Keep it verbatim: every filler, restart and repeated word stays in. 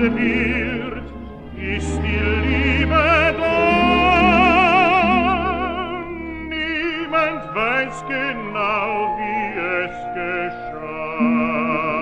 wird, ist die Liebe da. Niemand weiß genau, wie es geschah.